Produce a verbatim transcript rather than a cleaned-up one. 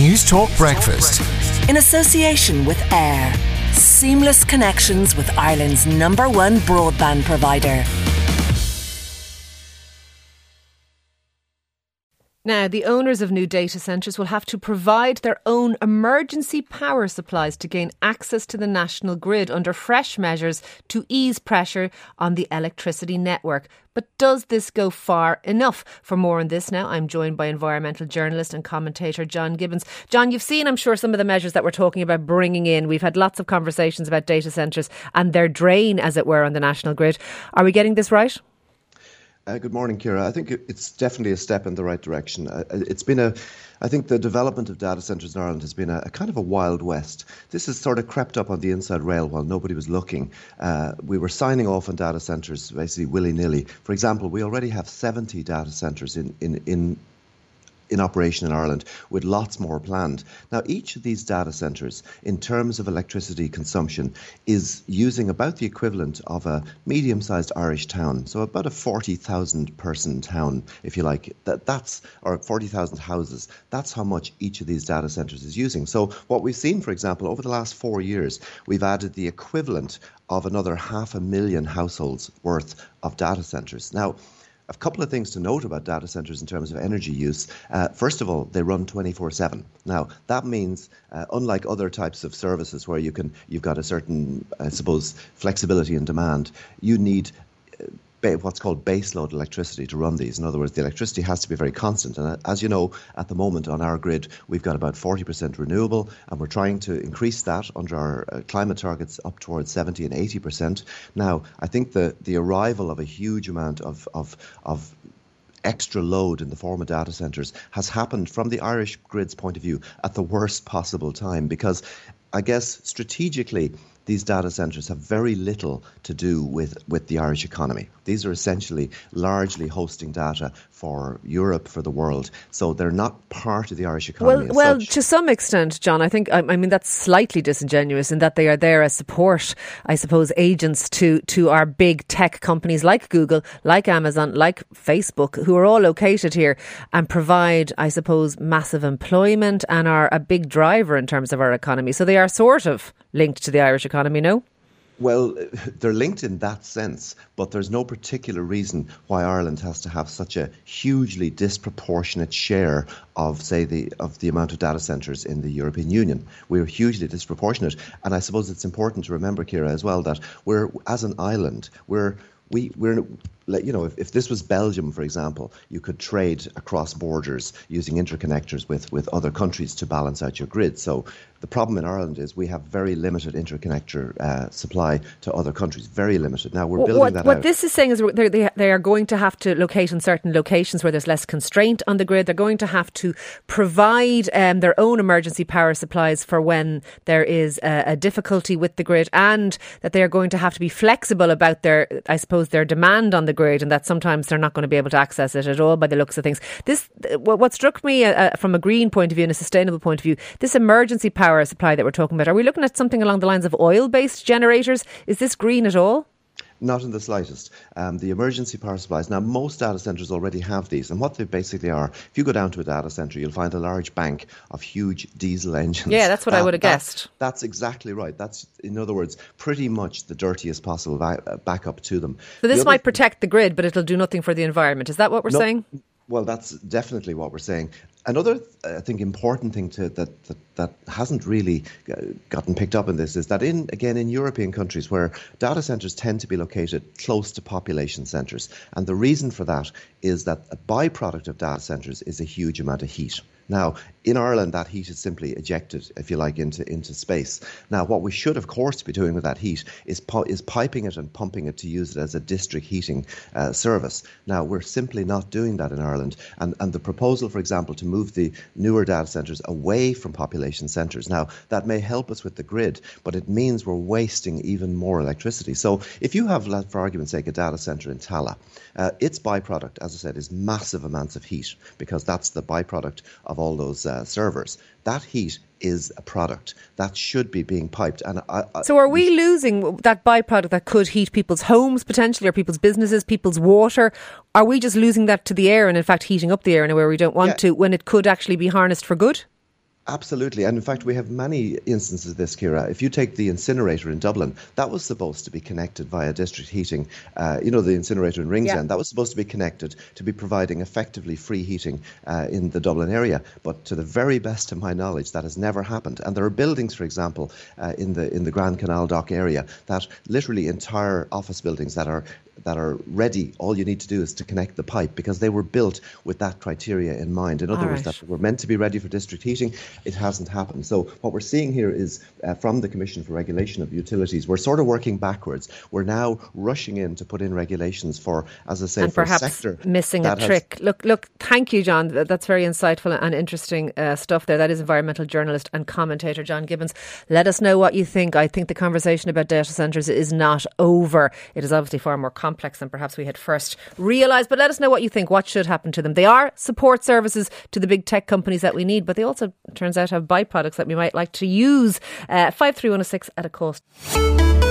News Talk Breakfast. In association with Air. Seamless connections with Ireland's number one broadband provider. Now, the owners of new data centres will have to provide their own emergency power supplies to gain access to the national grid under fresh measures to ease pressure on the electricity network. But does this go far enough? For more on this now, I'm joined by environmental journalist and commentator John Gibbons. John, you've seen, I'm sure, some of the measures that we're talking about bringing in. We've had lots of conversations about data centres and their drain, as it were, on the national grid. Are we getting this right? Uh, good morning, Ciara. I think it's definitely a step in the right direction. Uh, it's been a, I think the development of data centres in Ireland has been a, a kind of a wild west. This has sort of crept up on the inside rail while nobody was looking. Uh, we were signing off on data centres basically willy-nilly. For example, we already have seventy data centres in, in, in in operation in Ireland, with lots more planned. Now, each of these data centres, in terms of electricity consumption, is using about the equivalent of a medium-sized Irish town, so about a forty thousand person town, if you like. That, that's or forty thousand houses. That's how much each of these data centres is using. So what we've seen, for example, over the last four years, we've added the equivalent of another half a million households worth of data centres. Now, a couple of things to note about data centres in terms of energy use. Uh, first of all, they run twenty-four seven. Now, that means, uh, unlike other types of services where you can, you've got a certain, I suppose, flexibility in demand, you need uh, what's called baseload electricity to run these. In other words, the electricity has to be very constant. And as you know, at the moment on our grid, we've got about forty percent renewable, and we're trying to increase that under our uh, climate targets up towards seventy and eighty percent. Now, I think the, the arrival of a huge amount of, of, of extra load in the form of data centres has happened from the Irish grid's point of view at the worst possible time, because I guess strategically, these data centres have very little to do with, with the Irish economy. These are essentially largely hosting data for Europe, for the world. So they're not part of the Irish economy. Well, well, such. to some extent, John, I think, I, I mean, that's slightly disingenuous in that they are there as support, I suppose, agents to, to our big tech companies like Google, like Amazon, like Facebook, who are all located here and provide, I suppose, massive employment and are a big driver in terms of our economy. So they are sort of linked to the Irish economy, no? Well, they're linked in that sense, but there's no particular reason why Ireland has to have such a hugely disproportionate share of, say, the of the amount of data centres in the European Union. We're hugely disproportionate, and I suppose it's important to remember, Ciara, as well, that we're, as an island, we're we we're you know, if, if this was Belgium, for example, you could trade across borders using interconnectors with, with other countries to balance out your grid. So the problem in Ireland is we have very limited interconnector uh, supply to other countries, very limited. Now, we're building what, that what out. What this is saying is they they are going to have to locate in certain locations where there's less constraint on the grid. They're going to have to provide um, their own emergency power supplies for when there is a, a difficulty with the grid, and that they are going to have to be flexible about their, I suppose, their demand on the grid, and that sometimes they're not going to be able to access it at all by the looks of things. This, what struck me uh, from a green point of view and a sustainable point of view, this emergency power supply that we're talking about, are we looking at something along the lines of oil-based generators? Is this green at all? Not in the slightest. Um, the emergency power supplies, now most data centres already have these, and what they basically are, if you go down to a data centre, you'll find a large bank of huge diesel engines. Yeah, that's what that, I would have guessed. That, that's exactly right. That's, in other words, pretty much the dirtiest possible ba- backup to them. So this the might protect the grid, but it'll do nothing for the environment. Is that what we're no, saying? Well, that's definitely what we're saying. Another, I think, important thing to that, that that hasn't really gotten picked up in this is that in again in European countries where data centres tend to be located close to population centres, and the reason for that is that a byproduct of data centres is a huge amount of heat. Now, in Ireland, that heat is simply ejected, if you like, into, into space. Now, what we should, of course, be doing with that heat is pu- is piping it and pumping it to use it as a district heating uh, service. Now, we're simply not doing that in Ireland. And, and the proposal, for example, to move the newer data centres away from population centres, now, that may help us with the grid, but it means we're wasting even more electricity. So if you have, for argument's sake, a data centre in Tallaght, uh, its byproduct, as I said, is massive amounts of heat, because that's the byproduct of all those uh, servers. That heat is a product that should be being piped. And I, I, so are we losing that byproduct that could heat people's homes potentially, or people's businesses, people's water? Are we just losing that to the air and in fact heating up the air in a way we don't want yeah. to, when it could actually be harnessed for good? Absolutely. And in fact, we have many instances of this, Ciara. If you take the incinerator in Dublin, that was supposed to be connected via district heating. Uh, you know, the incinerator in Ringsend, yeah. that was supposed to be connected to be providing effectively free heating uh, in the Dublin area. But to the very best of my knowledge, that has never happened. And there are buildings, for example, uh, in the in the Grand Canal Dock area, that literally entire office buildings that are that are ready. All you need to do is to connect the pipe, because they were built with that criteria in mind. In other All words, right. that were meant to be ready for district heating. It hasn't happened. So what we're seeing here is uh, from the Commission for Regulation of Utilities, we're sort of working backwards. We're now rushing in to put in regulations for, as I say, and for perhaps a sector missing a trick. Has... Look, look. Thank you, John. That's very insightful and interesting uh, stuff there. That is environmental journalist and commentator John Gibbons. Let us know what you think. I think the conversation about data centres is not over. It is obviously far more complex than perhaps we had first realised. But let us know what you think. What should happen to them? They are support services to the big tech companies that we need, but they also, turns out, have byproducts that we might like to use. Uh, five three one oh six at a cost.